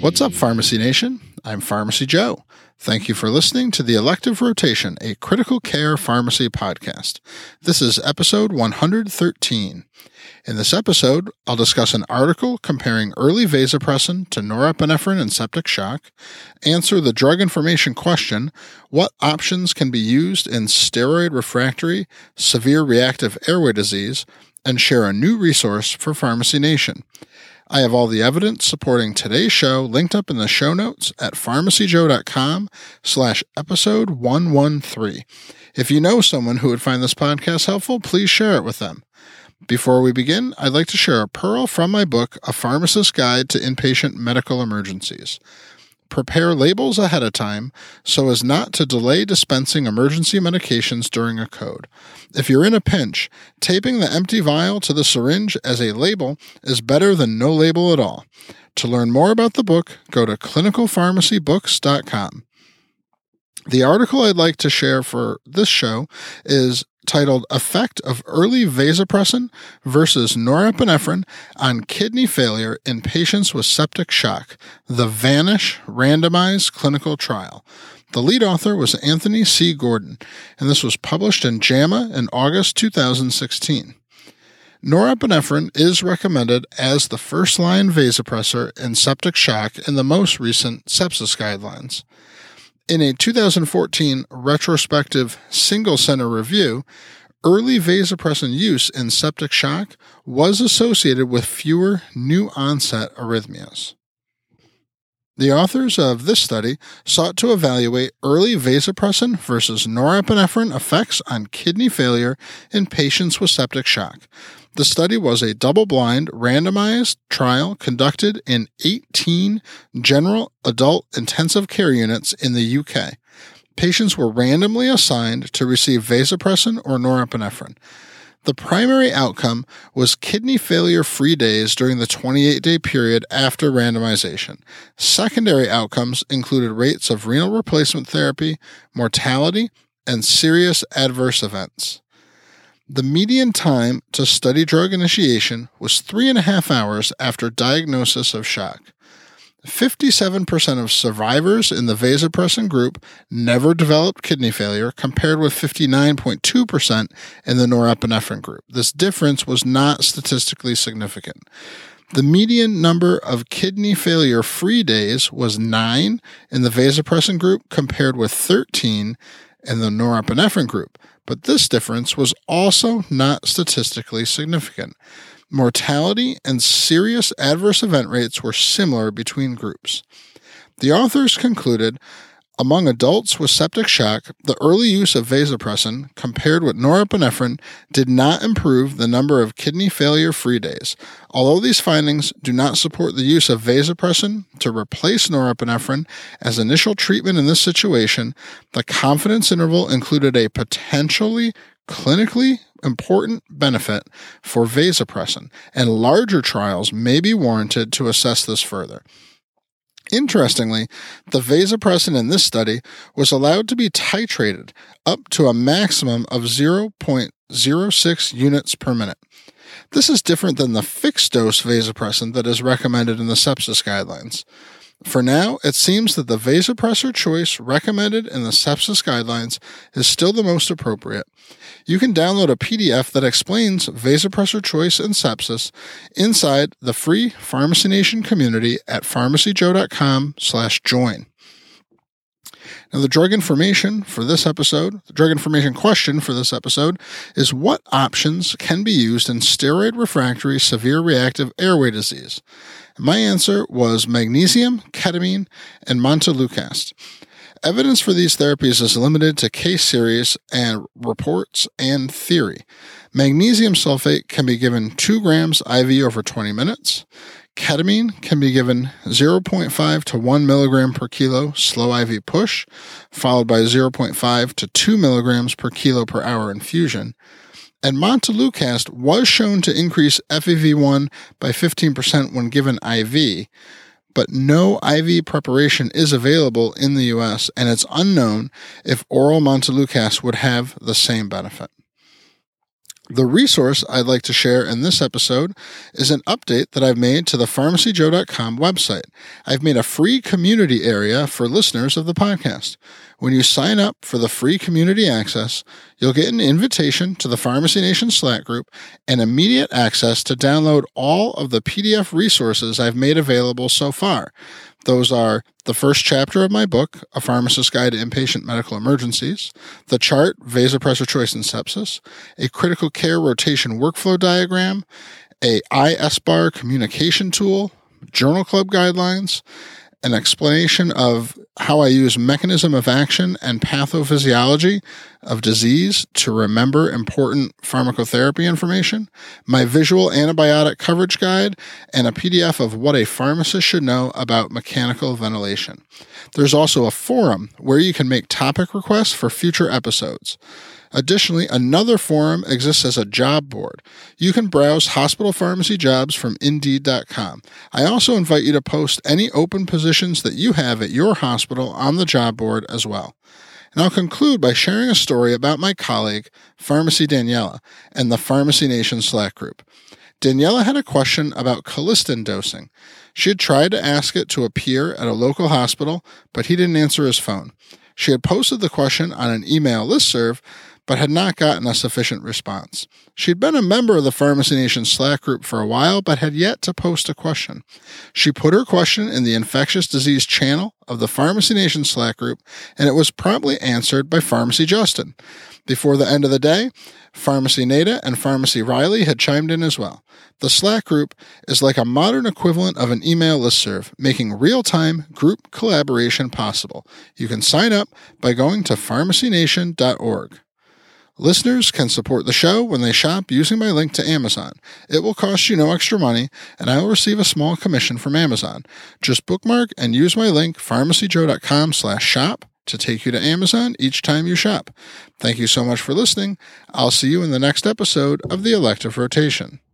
What's up, Pharmacy Nation? I'm Pharmacy Joe. Thank you for listening to the Elective Rotation, a critical care pharmacy podcast. This is episode 113. In this episode, I'll discuss an article comparing early vasopressin to norepinephrine and septic shock, answer the drug information question, what options can be used in steroid refractory severe reactive airway disease, and share a new resource for Pharmacy Nation. I have all the evidence supporting today's show linked up in the show notes at pharmacyjoe.com/episode 113. If you know someone who would find this podcast helpful, please share it with them. Before we begin, I'd like to share a pearl from my book, A Pharmacist's Guide to Inpatient Medical Emergencies. Prepare labels ahead of time so as not to delay dispensing emergency medications during a code. If you're in a pinch, taping the empty vial to the syringe as a label is better than no label at all. To learn more about the book, go to clinicalpharmacybooks.com. The article I'd like to share for this show is titled Effect of Early Vasopressin versus Norepinephrine on Kidney Failure in Patients with Septic Shock, the VANISH Randomized Clinical Trial. The lead author was Anthony C. Gordon, and this was published in JAMA in August 2016. Norepinephrine is recommended as the first-line vasopressor in septic shock in the most recent sepsis guidelines. In a 2014 retrospective single-center review, early vasopressin use in septic shock was associated with fewer new-onset arrhythmias. The authors of this study sought to evaluate early vasopressin versus norepinephrine effects on kidney failure in patients with septic shock. The study was a double-blind, randomized trial conducted in 18 general adult intensive care units in the UK. Patients were randomly assigned to receive vasopressin or norepinephrine. The primary outcome was kidney failure-free days during the 28-day period after randomization. Secondary outcomes included rates of renal replacement therapy, mortality, and serious adverse events. The median time to study drug initiation was 3.5 hours after diagnosis of shock. 57% of survivors in the vasopressin group never developed kidney failure, compared with 59.2% in the norepinephrine group. This difference was not statistically significant. The median number of kidney failure-free days was 9 in the vasopressin group, compared with 13 in the norepinephrine group, but this difference was also not statistically significant. Mortality and serious adverse event rates were similar between groups. The authors concluded, among adults with septic shock, the early use of vasopressin compared with norepinephrine did not improve the number of kidney failure-free days. Although these findings do not support the use of vasopressin to replace norepinephrine as initial treatment in this situation, the confidence interval included a potentially clinically important benefit for vasopressin, and larger trials may be warranted to assess this further. Interestingly, the vasopressin in this study was allowed to be titrated up to a maximum of 0.06 units per minute. This is different than the fixed-dose vasopressin that is recommended in the sepsis guidelines. For now, it seems that the vasopressor choice recommended in the sepsis guidelines is still the most appropriate. You can download a PDF that explains vasopressor choice in sepsis inside the free Pharmacy Nation community at pharmacyjoe.com/join. Now, the drug information question for this episode is, what options can be used in steroid refractory severe reactive airway disease? My answer was magnesium, ketamine, and montelukast. Evidence for these therapies is limited to case series and reports and theory. Magnesium sulfate can be given 2 grams IV over 20 minutes. Ketamine can be given 0.5 to 1 milligram per kilo slow IV push, followed by 0.5 to 2 milligrams per kilo per hour infusion. And montelukast was shown to increase FEV1 by 15% when given IV, but no IV preparation is available in the U.S., and it's unknown if oral montelukast would have the same benefit. The resource I'd like to share in this episode is an update that I've made to the pharmacyjoe.com website. I've made a free community area for listeners of the podcast. When you sign up for the free community access, you'll get an invitation to the Pharmacy Nation Slack group and immediate access to download all of the PDF resources I've made available so far. Those are the first chapter of my book, A Pharmacist's Guide to Inpatient Medical Emergencies, the chart, Vasopressor Choice in Sepsis, a critical care rotation workflow diagram, a ISBAR communication tool, journal club guidelines, an explanation of how I use mechanism of action and pathophysiology of disease to remember important pharmacotherapy information, my visual antibiotic coverage guide, and a PDF of what a pharmacist should know about mechanical ventilation. There's also a forum where you can make topic requests for future episodes. Additionally, another forum exists as a job board. You can browse hospital pharmacy jobs from Indeed.com. I also invite you to post any open positions that you have at your hospital on the job board as well. And I'll conclude by sharing a story about my colleague, Pharmacy Daniela, and the Pharmacy Nation Slack group. Daniela had a question about Colistin dosing. She had tried to ask it to a peer at a local hospital, but he didn't answer his phone. She had posted the question on an email listserv, but had not gotten a sufficient response. She'd been a member of the Pharmacy Nation Slack group for a while, but had yet to post a question. She put her question in the infectious disease channel of the Pharmacy Nation Slack group, and it was promptly answered by Pharmacy Justin. Before the end of the day, Pharmacy Nada and Pharmacy Riley had chimed in as well. The Slack group is like a modern equivalent of an email listserv, making real-time group collaboration possible. You can sign up by going to pharmacynation.org. Listeners can support the show when they shop using my link to Amazon. It will cost you no extra money, and I will receive a small commission from Amazon. Just bookmark and use my link, pharmacyjoe.com/shop, to take you to Amazon each time you shop. Thank you so much for listening. I'll see you in the next episode of The Elective Rotation.